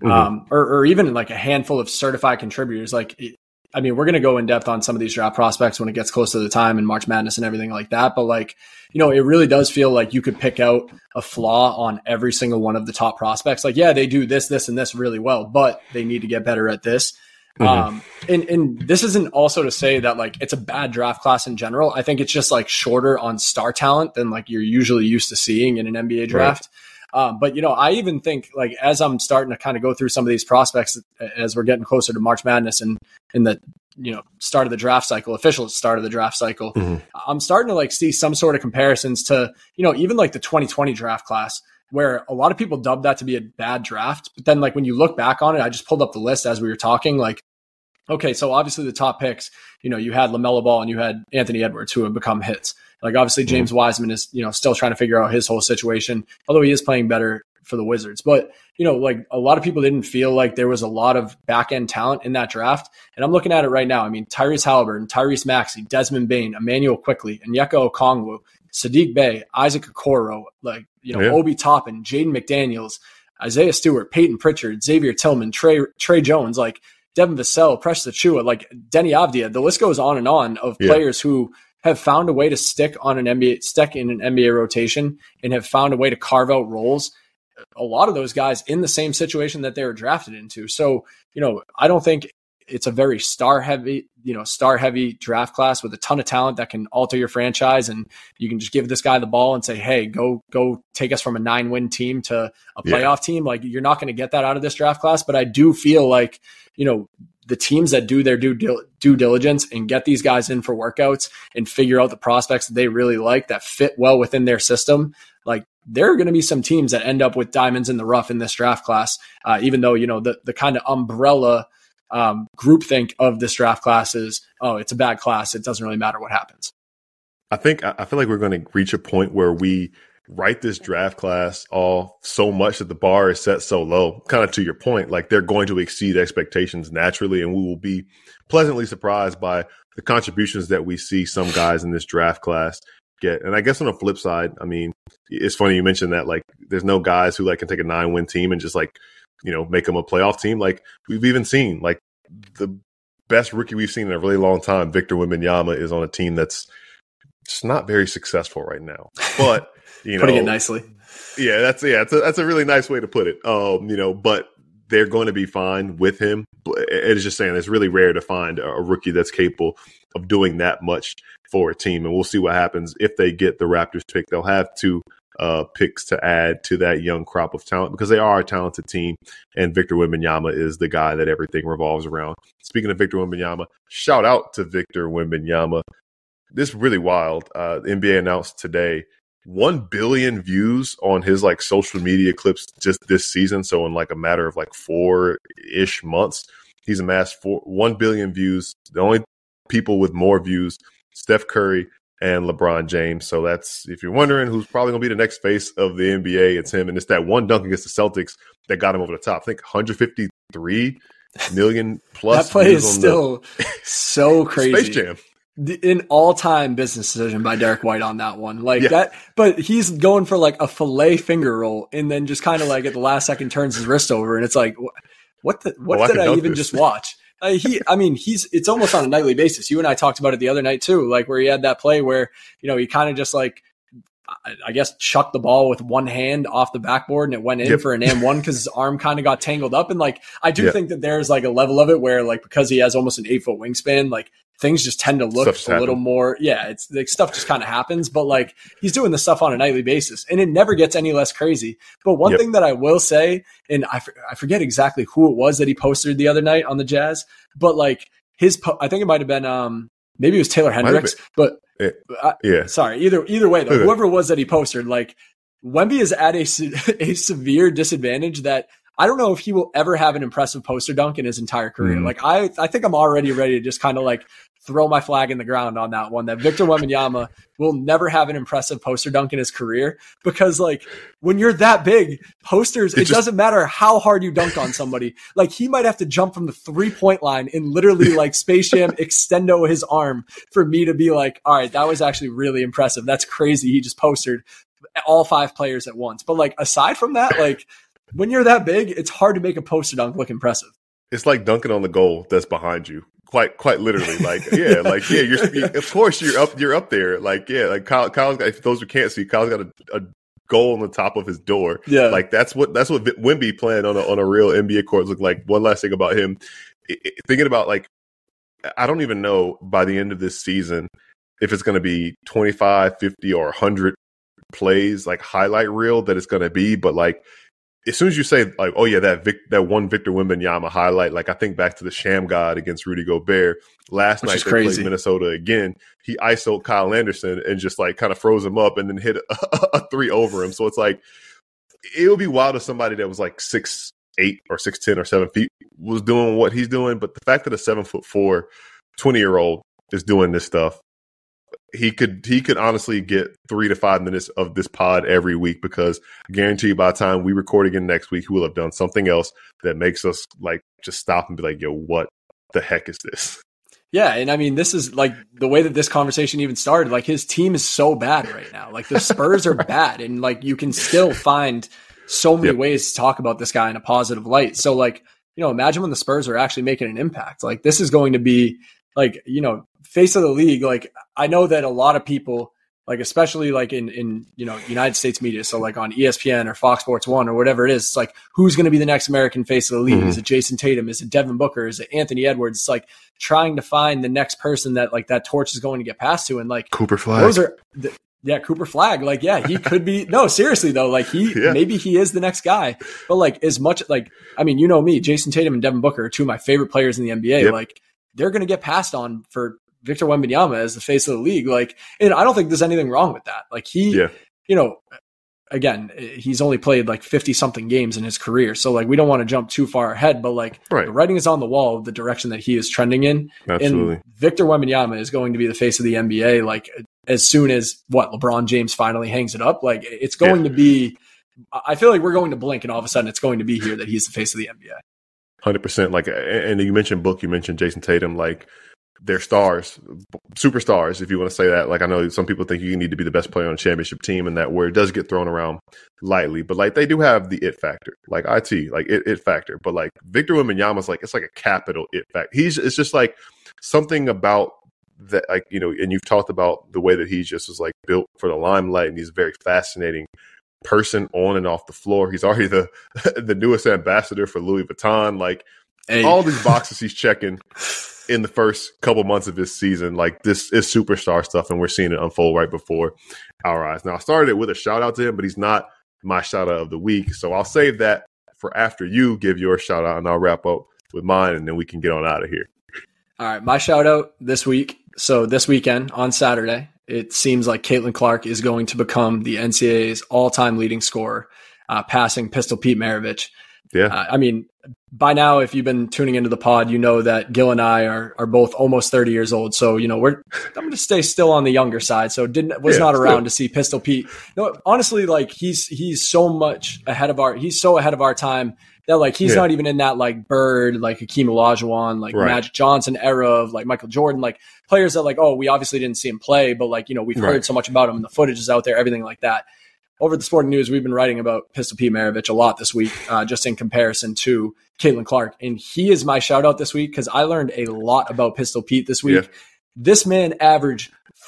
or even like a handful of certified contributors, like, I mean, we're going to go in depth on some of these draft prospects when it gets close to the time and March Madness and everything like that. But like, you know, it really does feel like you could pick out a flaw on every single one of the top prospects. Like, yeah, they do this, this, and this really well, but they need to get better at this. And this isn't also to say that like it's a bad draft class in general. I think it's just like shorter on star talent than like you're usually used to seeing in an NBA draft. Right. But, you know, I even think like as I'm starting to kind of go through some of these prospects as we're getting closer to March Madness and in the, you know, start of the draft cycle, official start of the draft cycle, I'm starting to like see some sort of comparisons to, you know, even like the 2020 draft class, where a lot of people dubbed that to be a bad draft. But then like when you look back on it, I just pulled up the list as we were talking, like, okay, so obviously the top picks, you know, you had LaMelo Ball and you had Anthony Edwards, who have become hits. Like obviously James Wiseman is, you know, still trying to figure out his whole situation, although he is playing better for the Wizards. But, you know, like a lot of people didn't feel like there was a lot of back end talent in that draft. And I'm looking at it right now. I mean, Tyrese Halliburton, Tyrese Maxey, Desmond Bane, Emmanuel Quickley, Onyeka Okongwu, Sadiq Bey, Isaac Okoro, like, you know, Obi Toppin, Jaden McDaniels, Isaiah Stewart, Peyton Pritchard, Xavier Tillman, Trey Jones, like Devin Vassell, Precious Achiuwa, like Denny Avdia. The list goes on and on of players who have found a way to stick in an NBA rotation and have found a way to carve out roles. A lot of those guys in the same situation that they were drafted into. So, you know, I don't think it's a very star heavy draft class with a ton of talent that can alter your franchise. And you can just give this guy the ball and say, hey, go take us from a 9-win team to a playoff team. Like you're not going to get that out of this draft class. But I do feel like, you know, the teams that do their due diligence and get these guys in for workouts and figure out the prospects that they really like that fit well within their system, like there are going to be some teams that end up with diamonds in the rough in this draft class, even though, you know, the kind of umbrella groupthink of this draft class is, oh, it's a bad class. It doesn't really matter what happens. I feel like we're going to reach a point where we write this draft class all so much that the bar is set so low, kind of to your point, like they're going to exceed expectations naturally. And we will be pleasantly surprised by the contributions that we see some guys in this draft class get. And I guess on the flip side, I mean, it's funny you mentioned that, like, there's no guys who like can take a 9-win team and just like, you know, make them a playoff team. Like we've even seen like the best rookie we've seen in a really long time, Victor Wembanyama, is on a team that's just not very successful right now, but you know, putting it nicely. Yeah, that's a really nice way to put it. You know, but they're going to be fine with him. It's just saying it's really rare to find a rookie that's capable of doing that much for a team. And we'll see what happens if they get the Raptors pick. They'll have 2 picks to add to that young crop of talent because they are a talented team. And Victor Wembanyama is the guy that everything revolves around. Speaking of Victor Wembanyama, shout out to Victor Wembanyama. This is really wild. The NBA announced today 1 billion views on his like social media clips just this season. So in like a matter of like 4-ish months, he's amassed 1 billion views. The only people with more views, Steph Curry and LeBron James. So that's, if you're wondering who's probably going to be the next face of the NBA, it's him. And it's that one dunk against the Celtics that got him over the top. I think 153 million plus. That play is still so crazy. Space Jam. An all-time business decision by Derek White on that one. Like that, but he's going for like a fillet finger roll and then just kind of like at the last second turns his wrist over. And it's like, what did I even just watch? It's almost on a nightly basis. You and I talked about it the other night too, like where he had that play where, you know, he kind of just like, I guess, chucked the ball with one hand off the backboard and it went in for an and-1 because his arm kind of got tangled up. And like, I do think that there's like a level of it where like, because he has almost an 8-foot wingspan, like things just tend to look a little more. Yeah. It's like stuff just kind of happens, but like he's doing this stuff on a nightly basis and it never gets any less crazy. But one thing that I will say, and I forget exactly who it was that he posted the other night on the Jazz, but like I think it might've been, maybe it was Taylor Hendricks, but sorry. Either way, though, whoever it was that he posted, like Wemby is at a severe disadvantage that I don't know if he will ever have an impressive poster dunk in his entire career. Like I think I'm already ready to just kind of like throw my flag in the ground on that one, that Victor Wembanyama will never have an impressive poster dunk in his career, because like when you're that big, posters, it doesn't matter how hard you dunk on somebody. Like he might have to jump from the 3-point line and literally like Space Jam extendo his arm for me to be like, all right, that was actually really impressive. That's crazy. He just postered all 5 players at once. But like aside from that, like when you're that big, it's hard to make a poster dunk look impressive. It's like dunking on the goal that's behind you. Quite literally. Like, yeah, like, yeah, of course you're up there. Like, yeah, like Kyle's got, if those who can't see, Kyle's got a goal on the top of his door. Yeah. Like that's what Wemby playing on a real NBA court look like. One last thing about him, thinking about like, I don't even know by the end of this season if it's going to be 25, 50 or 100 plays, like highlight reel that it's going to be. But like, as soon as you say like, oh yeah, that one Victor Wembanyama highlight, like I think back to the Sham God against Rudy Gobert last night. They played Minnesota again. He isoed Kyle Anderson and just like kind of froze him up and then hit a 3 over him. So it's like, it would be wild if somebody that was like 6'8" or 6'10" or 7 feet was doing what he's doing. But the fact that a 7'4" 20-year-old is doing this stuff, he could honestly get 3 to 5 minutes of this pod every week, because I guarantee you by the time we record again next week, he will have done something else that makes us like just stop and be like, yo, what the heck is this? Yeah, and I mean, this is like the way that this conversation even started. Like his team is so bad right now. Like the Spurs are bad, and like you can still find so many ways to talk about this guy in a positive light. So like, you know, imagine when the Spurs are actually making an impact. Like this is going to be like, you know, face of the league. Like I know that a lot of people, like especially like in you know, United States media, so like on ESPN or Fox Sports 1 or whatever it is, it's like, who's going to be the next American face of the league? Is it Jason Tatum? Is it Devin Booker? Is it Anthony Edwards? It's like trying to find the next person that like that torch is going to get passed to. And like Cooper Flag. Those are Cooper Flag. Like, yeah, he could be. No, seriously though, like maybe he is the next guy. But like as much like, I mean, you know me, Jason Tatum and Devin Booker are 2 of my favorite players in the NBA. Like they're going to get passed on for Victor Wembanyama as the face of the league. Like, and I don't think there's anything wrong with that. Like you know, again, he's only played like 50 something games in his career. So like, we don't want to jump too far ahead, but like the writing is on the wall of the direction that he is trending in. Absolutely. And Victor Wembanyama is going to be the face of the NBA. Like as soon as LeBron James finally hangs it up, like it's going to be, I feel like we're going to blink and all of a sudden it's going to be here that he's the face of the NBA. 100%. Like, and you mentioned Book, you mentioned Jason Tatum, like they're stars, superstars, if you want to say that. Like, I know some people think you need to be the best player on a championship team, and that word does get thrown around lightly, but like they do have the it factor, like it factor. But like Victor Wembanyama's like, it's like a capital it factor. It's just like something about that, like, you know, and you've talked about the way that he just is like built for the limelight, and he's a very fascinating person on and off the floor. He's already the newest ambassador for Louis Vuitton. Like all these boxes he's checking in the first couple months of his season. Like this is superstar stuff, and we're seeing it unfold right before our eyes. Now I started it with a shout out to him, but he's not my shout out of the week. So I'll save that for after you give your shout out, and I'll wrap up with mine, and then we can get on out of here. All right. My shout out this week. So this weekend on Saturday, it seems like Caitlin Clark is going to become the NCAA's all-time leading scorer, passing Pistol Pete Maravich. Yeah. I mean, by now, if you've been tuning into the pod, you know that Gil and I are both almost 30 years old. So, you know, I'm going to stay still on the younger side. So was not around to see Pistol Pete. No, honestly, like he's so much ahead of our time that like, he's not even in that like Bird, like Hakeem Olajuwon, like Magic Johnson era of like Michael Jordan, like players that like, oh, we obviously didn't see him play, but like, you know, we've heard so much about him and the footage is out there, everything like that. Over at the Sporting News, we've been writing about Pistol Pete Maravich a lot this week, just in comparison to Caitlin Clark. And he is my shout out this week because I learned a lot about Pistol Pete this week. Yeah. This man averaged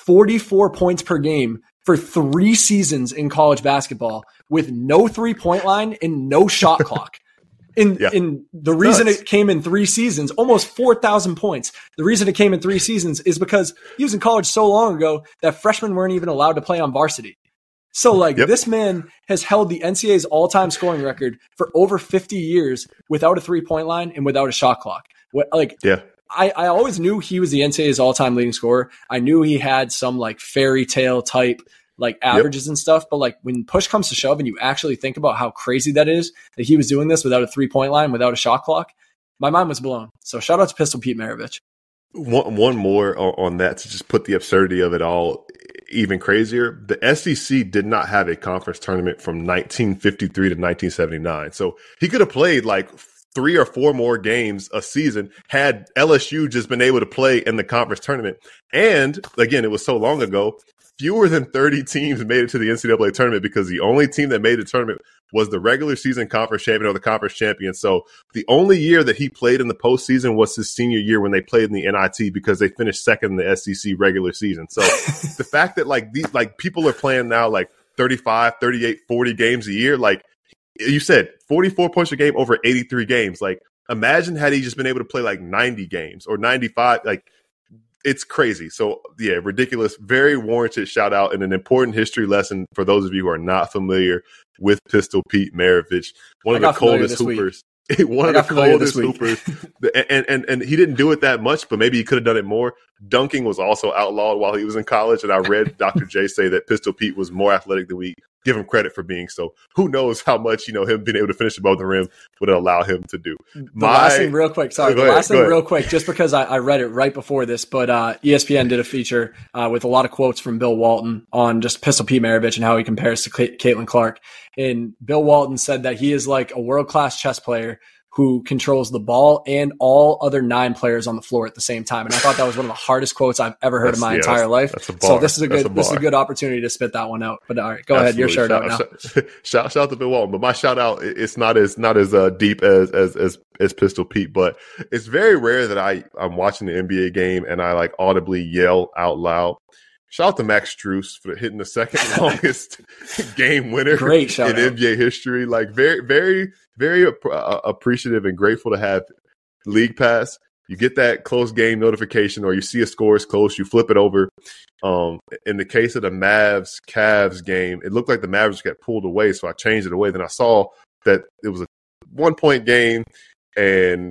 44 points per game for 3 seasons in college basketball with no 3-point line and no shot clock. And the reason it came in 3 seasons, almost 4,000 points. The reason it came in 3 seasons is because he was in college so long ago that freshmen weren't even allowed to play on varsity. So like this man has held the NCAA's all-time scoring record for over 50 years without a 3-point line and without a shot clock. I always knew he was the NCAA's all-time leading scorer. I knew he had some like fairy tale type like averages and stuff. But like when push comes to shove and you actually think about how crazy that is, that he was doing this without a 3-point line, without a shot clock, my mind was blown. So shout out to Pistol Pete Maravich. One more on that to just put the absurdity of it all even crazier. The SEC did not have a conference tournament from 1953 to 1979. So he could have played like 3 or 4 more games a season had LSU just been able to play in the conference tournament. And again, it was so long ago, fewer than 30 teams made it to the NCAA tournament because the only team that made the tournament was the regular season conference champion or the conference champion. So the only year that he played in the postseason was his senior year when they played in the NIT because they finished second in the SEC regular season. So the fact that like these, like people are playing now like 35, 38, 40 games a year, like you said, 44 points a game over 83 games. Like imagine had he just been able to play like 90 games or 95, like it's crazy. So yeah, ridiculous, very warranted shout out and an important history lesson for those of you who are not familiar with Pistol Pete Maravich, one of the coldest hoopers. One of the coldest hoopers. And he didn't do it that much, but maybe he could have done it more. Dunking was also outlawed while he was in college. And I read Dr. J say that Pistol Pete was more athletic than we give him credit for being. So who knows how much, him being able to finish above the rim would allow him to do. Last thing real quick, just because I read it right before this, but ESPN did a feature with a lot of quotes from Bill Walton on just Pistol Pete Maravich and how he compares to Caitlin Clark. And Bill Walton said that he is like a world-class chess player who controls the ball and all other 9 players on the floor at the same time. And I thought that was one of the hardest quotes I've ever heard in my entire life. So this is a good opportunity to spit that one out. But all right, go ahead. Your shout out now. Shout out to Bill Walton. But my shout out, it's not as deep as Pistol Pete, but it's very rare that I'm watching the NBA game and I like audibly yell out loud. Shout out to Max Strus for hitting the second longest game winner Great shout in NBA history. Like very, very, very appreciative and grateful to have League Pass. You get that close game notification or you see a score is close, you flip it over. In the case of the Mavs-Cavs game, it looked like the Mavericks got pulled away, so I changed it away. Then I saw that it was a 1-point game and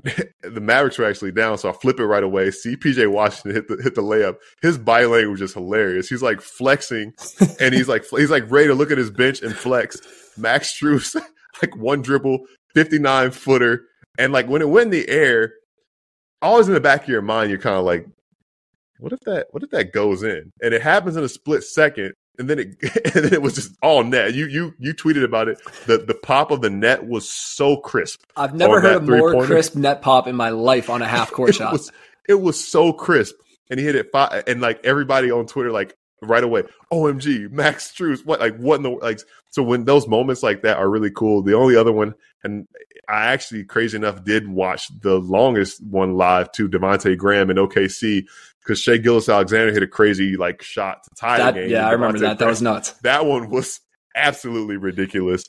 the Mavericks were actually down, so I flip it right away. See PJ Washington hit the layup. His body language is hilarious. He's like flexing, and he's like ready to look at his bench and flex. Max Strus, like one dribble, 59-footer, and like when it went in the air, always in the back of your mind, you're kind of like, what if that goes in? And it happens in a split second. And then it was just all net. You tweeted about it. The pop of the net was so crisp. I've never heard a more crisp net pop in my life on a half court shot. It was so crisp, and he hit it 5. And like everybody on Twitter, like right away, OMG, Max Strus. What in the like? So when those moments like that are really cool. The only other one, and I actually, crazy enough, did watch the longest one live to Devontae Graham in OKC. Because Shai Gilgeous-Alexander hit a crazy like shot to tie the game. Yeah, I remember that. That was nuts. That one was absolutely ridiculous.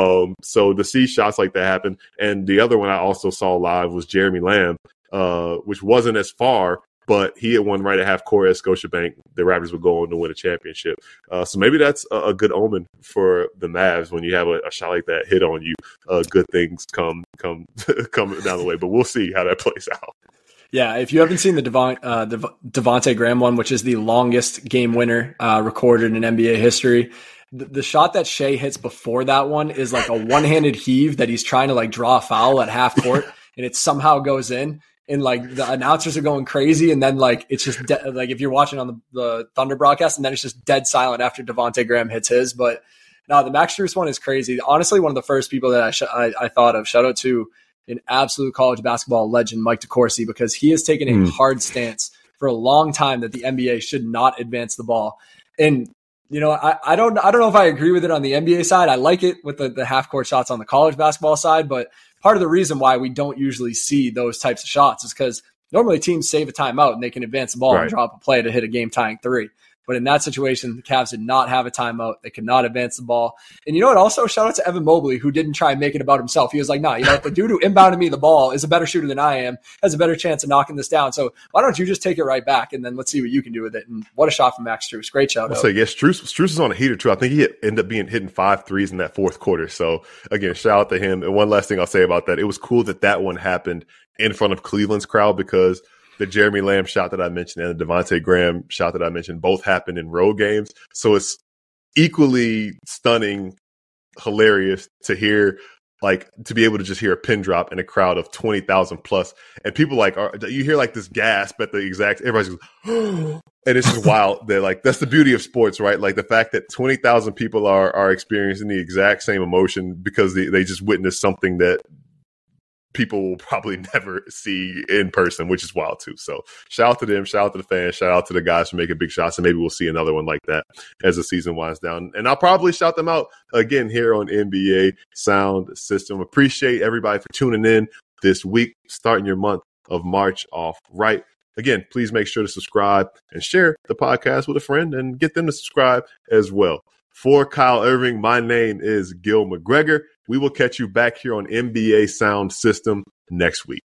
So to see shots like that happen, and the other one I also saw live was Jeremy Lamb, which wasn't as far, but he had one right at half court at Scotiabank. The Raptors would go on to win a championship. So maybe that's a good omen for the Mavs when you have a shot like that hit on you. Good things come down the way, but we'll see how that plays out. Yeah, if you haven't seen the Devontae Graham one, which is the longest game winner recorded in NBA history, the shot that Shai hits before that one is like a one-handed heave that he's trying to like draw a foul at half court, and it somehow goes in. And like the announcers are going crazy, and then like it's just like if you're watching on the Thunder broadcast, and then it's just dead silent after Devontae Graham hits his. But no, the Max Strus one is crazy. Honestly, one of the first people that I thought of. Shout out to an absolute college basketball legend, Mike DeCourcy, because he has taken a hard stance for a long time that the NBA should not advance the ball. And, I don't know if I agree with it on the NBA side. I like it with the half-court shots on the college basketball side, but part of the reason why we don't usually see those types of shots is because normally teams save a timeout and they can advance the ball and drop a play to hit a game-tying 3. But in that situation, the Cavs did not have a timeout. They could not advance the ball. And you know what? Also, shout out to Evan Mobley, who didn't try and make it about himself. He was like, nah, the dude who inbounded me the ball is a better shooter than I am, has a better chance of knocking this down. So why don't you just take it right back, and then let's see what you can do with it. And what a shot from Max Strus. Great shout out. So, yes, Strus is on a heater, too. I think he ended up hitting 5 threes in that fourth quarter. So, again, shout out to him. And one last thing I'll say about that. It was cool that one happened in front of Cleveland's crowd because the Jeremy Lamb shot that I mentioned and the Devontae Graham shot that I mentioned both happened in road games. So it's equally stunning, hilarious to hear like to be able to just hear a pin drop in a crowd of 20,000 plus, and people like you hear like this gasp at the exact, everybody's goes, and it's just wild that like that's the beauty of sports, right? Like the fact that 20,000 people are experiencing the exact same emotion because they just witnessed something that people will probably never see in person, which is wild too. So shout out to them, shout out to the fans, shout out to the guys for making big shots, and maybe we'll see another one like that as the season winds down. And I'll probably shout them out again here on NBA Sound System. Appreciate everybody for tuning in this week, starting your month of March off right. Again, please make sure to subscribe and share the podcast with a friend and get them to subscribe as well. For Kyle Irving, my name is Gil McGregor. We will catch you back here on NBA Sound System next week.